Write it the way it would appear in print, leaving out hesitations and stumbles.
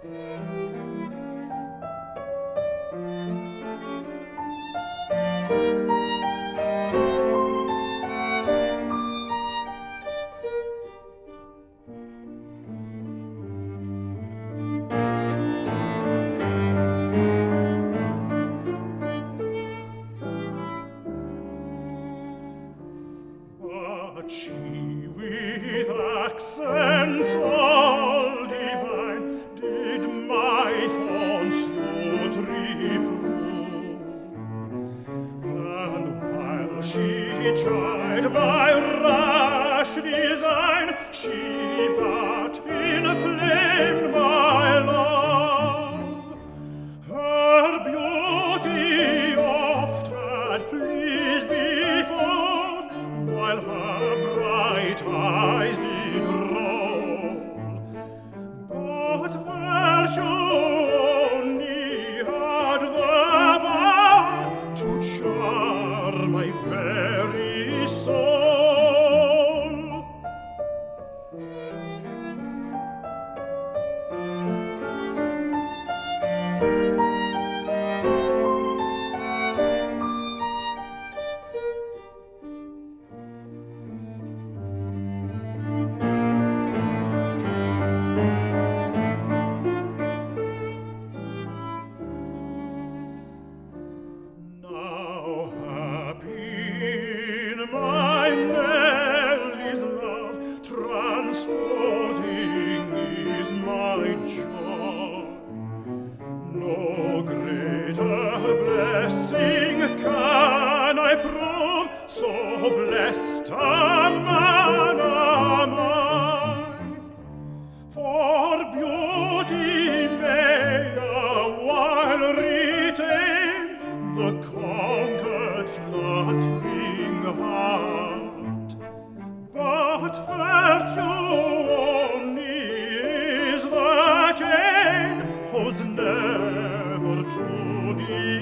But she with accents all divine did my thorns not reprove, and while she tried my rash design, she but inflamed my love. Her beauty oft had pleased before, while her bright eyes did roll. But virtue only had the power to charm my very soul. Now happy in my Nelly's love, transporting is my joy. No greater blessing can I prove, so blessed a man am I. For beauty may a while retain the conquered fluttering heart, but virtue only is the chain holds never to depart.